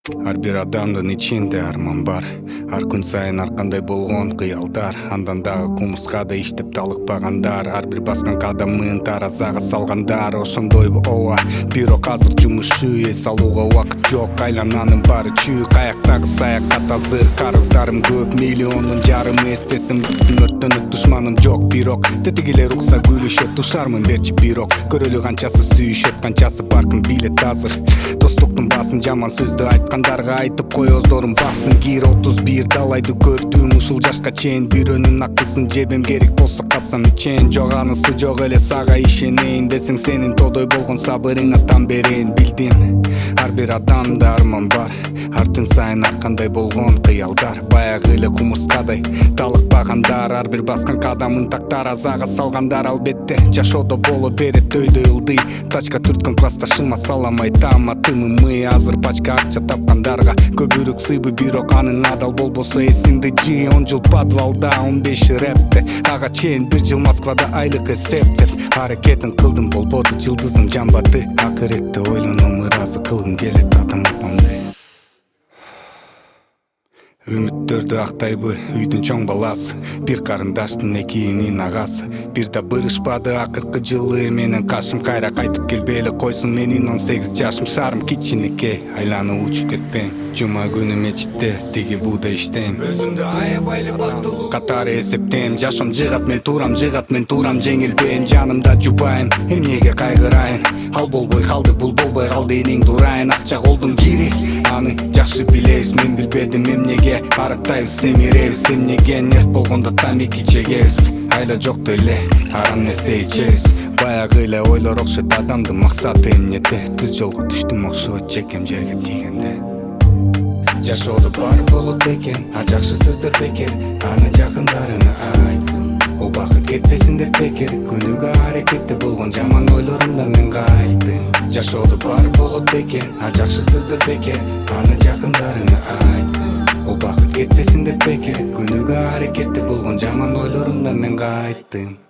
Ар бир адамдын ичинде арман бар. Ар күн сайын ар кандай болгон кыялдар. Андан дагы кумускада иштеп талыкпагандар. Ар бир баскан кадамын таразага салгандар. Ошондойбу ооба, бирок азыр жумуш эс алууга убакыт жок. Айлананын баары чүй, каяктагы саякат азыр. Карыздарым көп, миллиондун жарымы эстесин. Өрттөнөт душманым жок, бирок тетигилер укса күлүшөт. Тушармын берчи бирок, көрөлү канчасы сүйүшөт, канчасы баркын билет азыр. Достуктун баасын жаман сөздү айткандарга айтып коёздорун бассын. Кир 31 далайды көрдүм ушул жашка чейин. Бирөөнүн акысын жебем, керек болсо касам ичейин. Жок анысы жок эле, сага ишенейин десең сенин тодой болгон сабырыңа тан берейин. Билдим, ар бир адамда арман бар. Ар түн сайын ар кандай болгон кыялдар. Баягы эле кумурскадай талыкпагандар. Ар бир баскан кадамын так таразага салгандар. Албетте жашоодо боло берет өйдө ылдый. Тачка түрткөн классташыма салам айтам атымымы. Азыр пачка акча тапкандарга көбүрөөк сыйбы, бирок анын адал болбосо эсиңди жый. 10 жыл подвалда, 15 рэпте, ага чейин 1 жыл Москвада айлык эсептеп. Аракетин кылдым, болбоду жылдызым жамбады. Акыретте ойлоном, ыраазы кылгым келет атам апамды. Үмүттөрдү актайбы үйдүн чоң баласы, бир карындаштын экиинин агасы. Бир да бырышпады акыркы жылы менен кашым. Кайра кайтып келбей эле койсун, менин 18 жашым. Шаарым кичинекей, айланып учуп кетпейм. Жума күнү мечитте тиги бууда иштейм. Өзүмдү аябай эле бактылуу катары эсептейм. Жашам жыгат, мен турам, жыгат, мен турам. Жеңилбейм, жанымда жубайм, эмнеге кайгырайын. Ал болбой калды, бул болбой калды, эниң дурайын. Акча колдун кири, аны жакшы билебиз. Мен билбедим эмнеге арыктайбыз, семиребиз. Эмнеге нерв болгондо тамеки чегебиз. Айла жокту эле, арам нерсе ичебиз. Баягы эле ойлор окшойт адамдын максаты эмнеде. Түз жолго түштүм окшойт жекем жерге тийгенде. Жашоодо баары болот экен, а жакшы сөздөр бекер. Аны жакындарыңа айткын, убакыт кетпесин деп бекер. Күнүгө аракетте болгон жаман ойлорумдан мен кайттым. Жашоодо баары болот экен, а жакшы сөздөр бекер. Аны жакындарыңа айткын, убакыт кетпесин деп бекер. Күнүгө аракетте болгон жаман ойлорумдан мен кайттым.